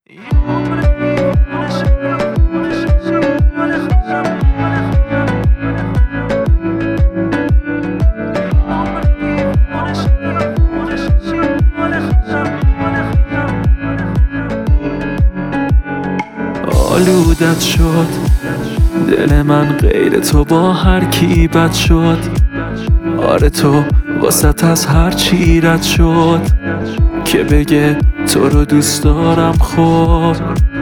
آلودت شد دل من غیر تو با هر کی بد شد. آره تو واسط از هر چی رد شد که بگه تو رو دوست دارم. خود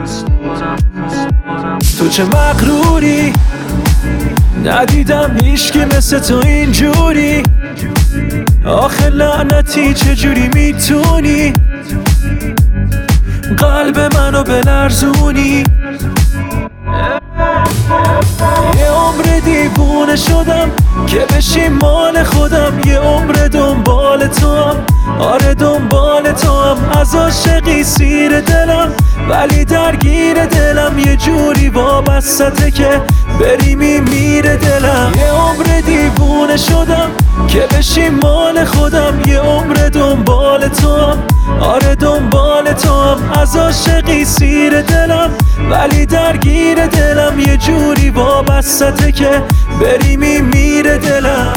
تو چه مغروری، ندیدم هیچکی مثل تو اینجوری. آخه لعنتی چجوری میتونی قلب منو بلرزونی؟ یه عمر دیوونه شدم که بشی مال خودم. یه عمر دنبال تو هم، آره دنبال تو هم. از عاشقی سیر دلم ولی درگیر دلم. یه جوری وابستته که بری میمیره دلم. یه عمر دیوونه شدم که بشی مال خودم. یه عمر دنبال تو هم، آره دنبال تو هم. از عاشقی سیر دلم ولی درگیر دلم. یه جوری وابستته که بری میمیره دلم.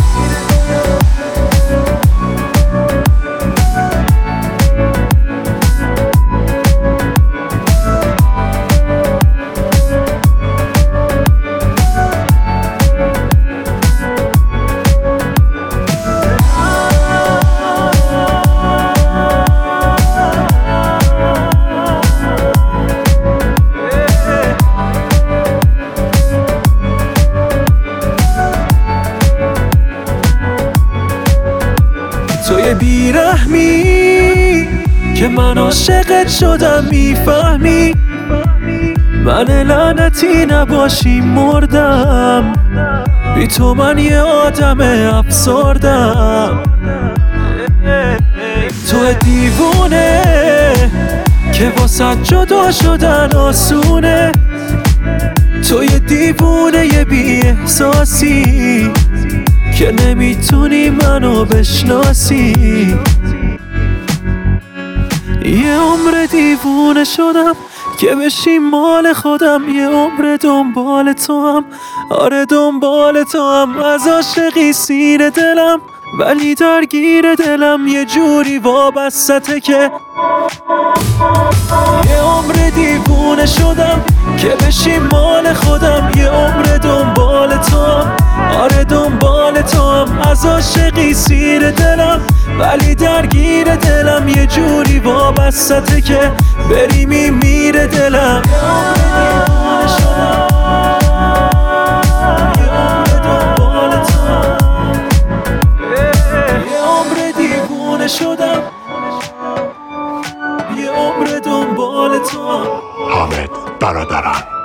توی بیرحمی که من عاشقت شدم، میفهمی من لعنتی نباشی مردم. بی تو من یه آدم افسردم. تو دیوونه که واسه جدا شدن آسونه. تو یه دیوونه یه بی احساسی که نمیتونی منو بشناسی. یه عمر دیوونه شدم که بشی مال خودم. یه عمر دنبال تو هم، آره دنبال تو هم. از عاشقی سیر دلم ولی درگیر دلم. یه جوری وابستته که یه عمر دیوونه شدم که بشی مال خودم. یه عمر دنبال تو هم، آره دنبال تو هم. از عاشقی سیر دلم ولی درگیر دلم. یه جوری وابستته که بری میمیره دلم. یه عمر دنبال تو هم، یه عمر دیوونه شدم. یه عمر دنبال تو هم. حامد برادران.